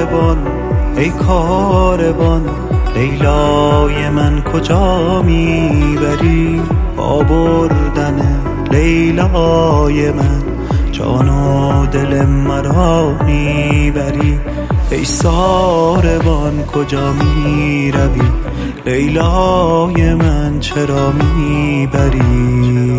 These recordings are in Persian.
کاروان ای کاروان لیلای من کجا میبری؟ با بردن لیلای من جان و دل مرا میبری. ای ساربان کجا میروی؟ لیلای من چرا میبری؟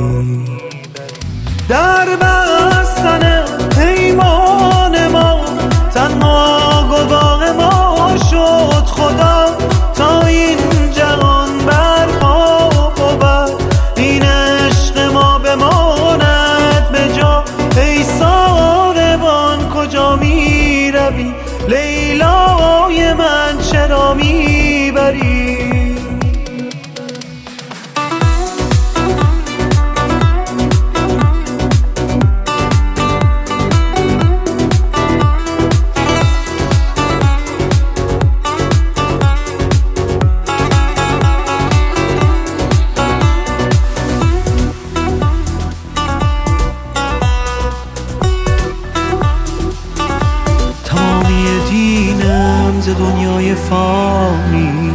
در بستن پیمان ما تنها گواه ما شد خدا، تا این جهان برپا بود این عشق ما بماند به جا. ای ساربان کجا میروی؟ لیلای من چرا میبری؟ دینم ز دنیای فانی،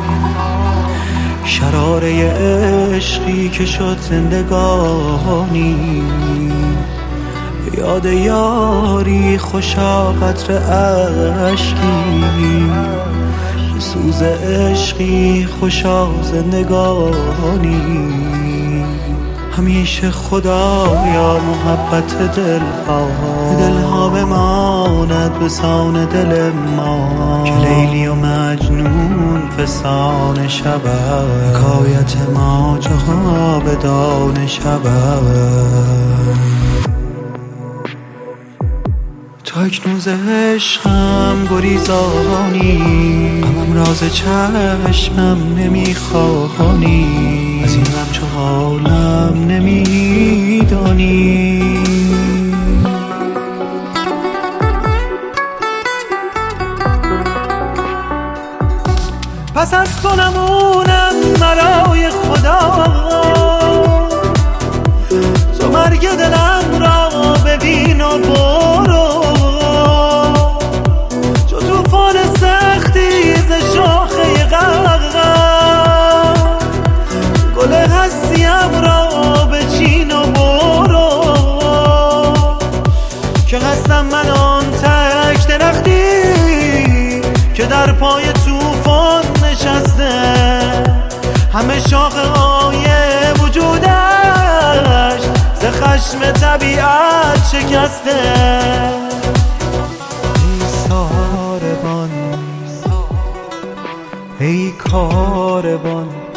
شراره عشقی که شد زندگانی. یاد یاری خوشا قطر عشقی، سوز عشقی خوشا زندگانی. همیشه خدایا محبت دلها بماند به سان دل ما، که لیلی و مجنون فسانه شود، حکایت ما جاودانه شود. تو اکنون ز عشقم گریزانی، غمم راز چشمم نمیخوانی، از این غم چو حالم نمیدانی. پس از تو نمونم برای خدا، تو مرگ دلم را ببین و برو، چو توفان سختی ز شاخه غرقم، گل هستیم را بچین و برو، که هستم من آن تک درختی که در پای توفان نشسته، همه شاخه های وجودش ز خشم طبیعت شکسته. ای ساربان ای کاروان